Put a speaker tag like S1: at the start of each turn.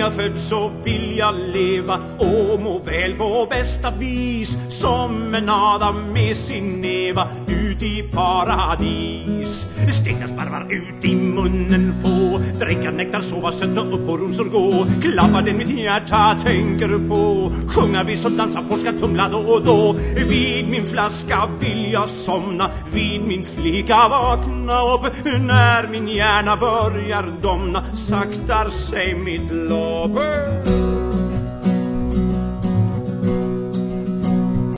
S1: jag född så vill jag leva och må väl på bästa vis, som en Adam med sin Eva ut i paradis. Stekta sparvar ut i munnen få, dricka nektar, sova, sätta upp och rosor gå, klappa den mitt hjärta tänker på, sjunga vis och dansa polska tumla då och då. Vid min flaska vill jag somna, vid min flicka vakna upp, när min hjärna börjar domna saktar sig mitt lopp.